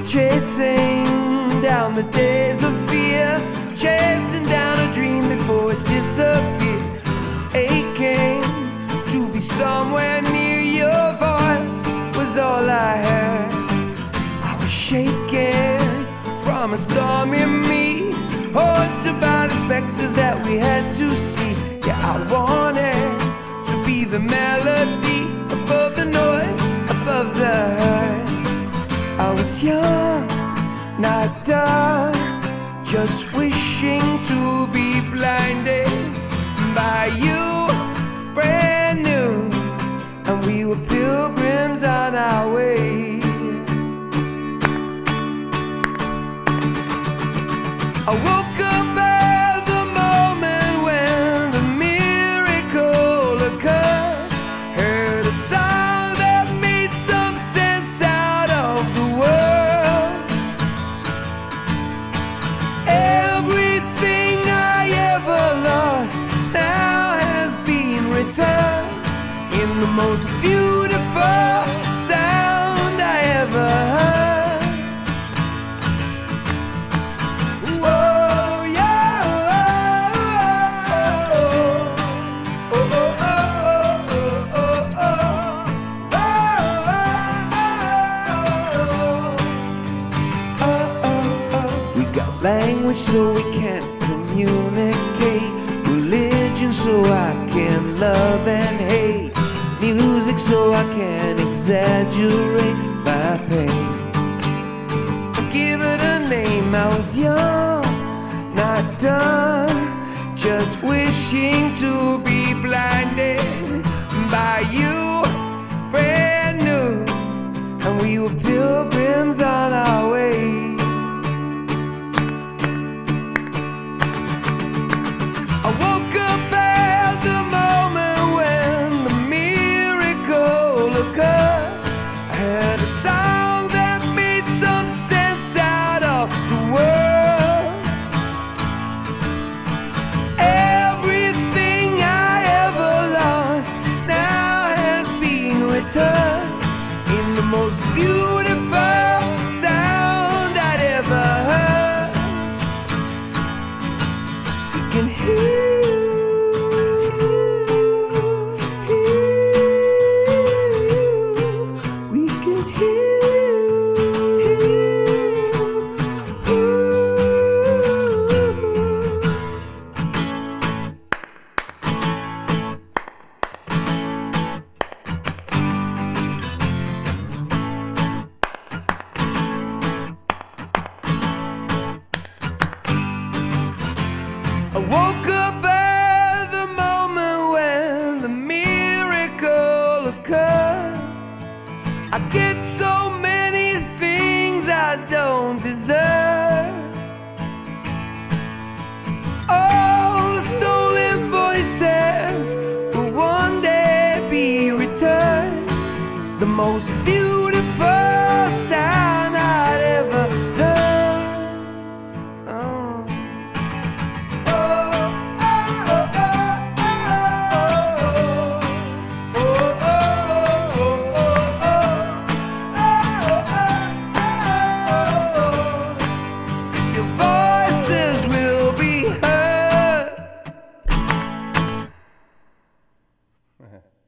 chasing down the days of fear, chasing down a dream before it disappeared. Was aching to be somewhere near. Your voice was all I heard. I was shaking from a storm in me, haunted by the specters that we had to see. Yeah, I wanted to be the melody above the noise, above the hurt. I was young, not done, just wishing to be blinded by you, brand new, and we were pilgrims on our way. I woke up at the moment when the miracle occurred, heard a song that made some sense out of the world. Everything I ever lost now has been returned in the most beautiful sound I ever heard. Language so we can communicate, religion so I can love and hate, music so I can exaggerate my pain. Give it a name. I was young, not done, just wishing to be blinded by you, brand new, and we were pilgrims on our way. I woke up at the moment when the miracle occurred. I heard a song that made some sense out of the world. Everything I ever lost now has been returned in the most beautiful sound I'd ever heard. You can hear. I woke up at the moment when the miracle occurred. I get so many things I don't deserve. All the stolen voices will one day be returned. The most beautiful sound I'd ever heard. Oh. Uh-huh.